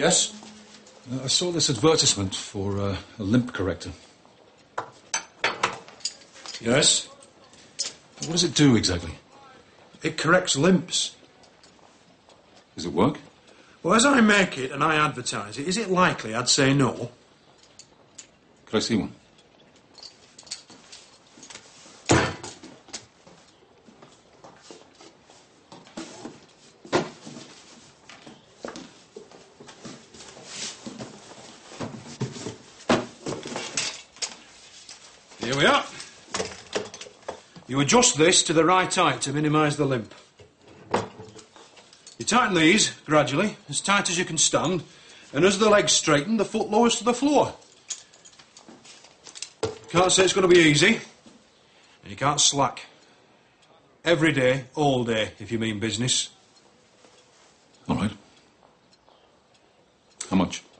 Yes? I saw this advertisement for a limp corrector. Yes? What does it do exactly? It corrects limps. Does it work? Well, as I make it and I advertise it, is it likely I'd say no? Could I see one? Here we are. You adjust this to the right height to minimise the limp. You tighten these gradually, as tight as you can stand, and as the legs straighten, the foot lowers to the floor. Can't say it's going to be easy, and you can't slack. Every day, all day, if you mean business. All right. How much?